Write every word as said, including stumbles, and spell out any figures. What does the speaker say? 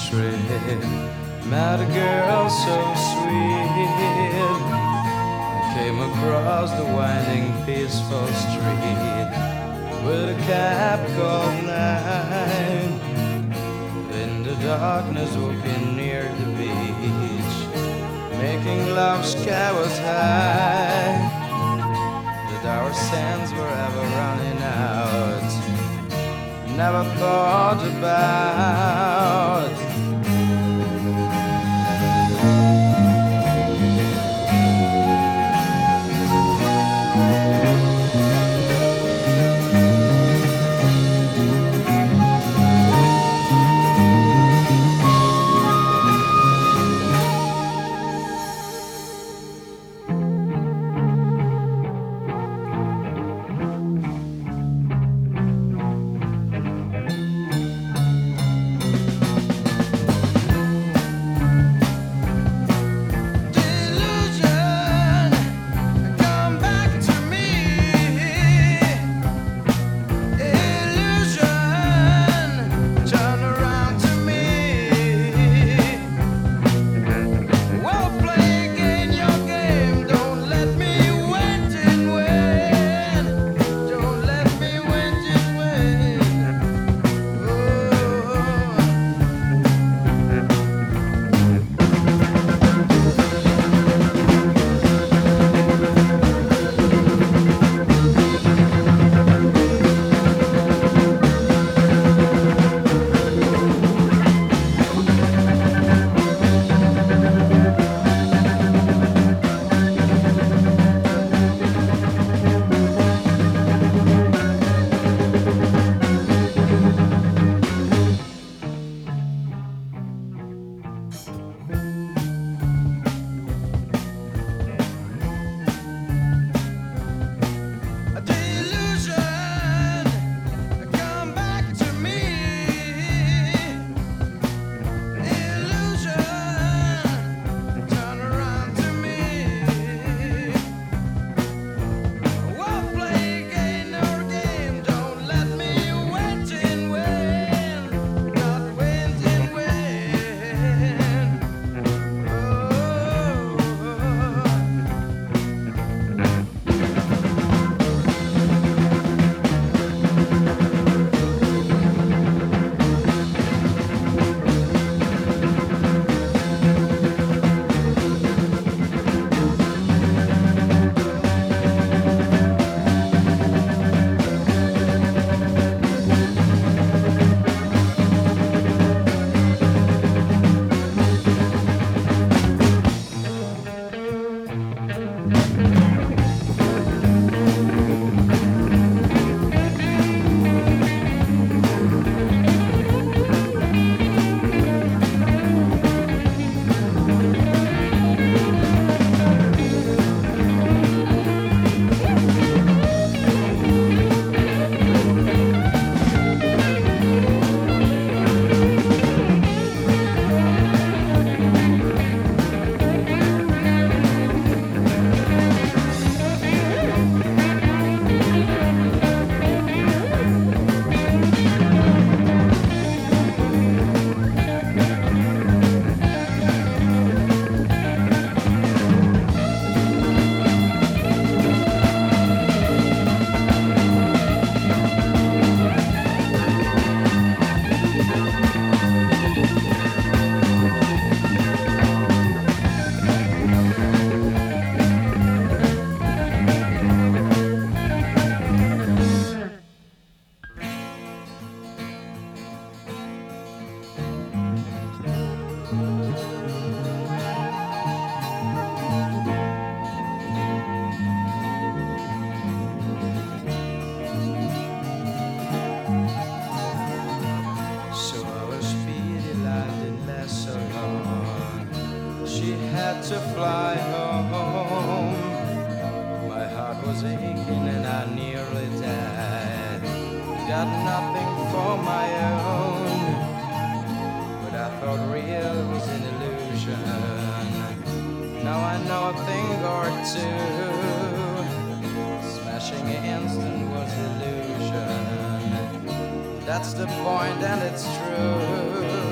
street. Met a girl so sweet. I came across the winding, peaceful street with a cab called night. In the darkness, walking near the beach, making love, sky was high. That our sands were ever running out, never thought about. To fly home, my heart was aching and I nearly died. Got nothing for my own, but I thought real was an illusion. Now I know a thing or two. Smashing instant was illusion. That's the point and it's true.